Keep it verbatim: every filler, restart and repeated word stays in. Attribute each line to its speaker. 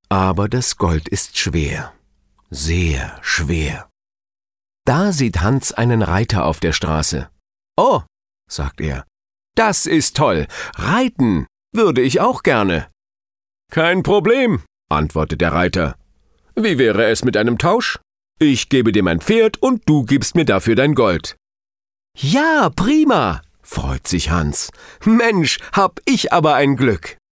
Speaker 1: Aber das Gold ist schwer, sehr schwer. Da sieht Hans einen Reiter auf der Straße. »Oh«, sagt er, »das ist toll. Reiten würde ich auch gerne.« »Kein Problem«, antwortet der Reiter. »Wie wäre es mit einem Tausch? Ich gebe dir mein Pferd und du gibst mir dafür dein Gold.« »Ja, prima«, freut sich Hans. »Mensch, hab ich aber ein Glück.«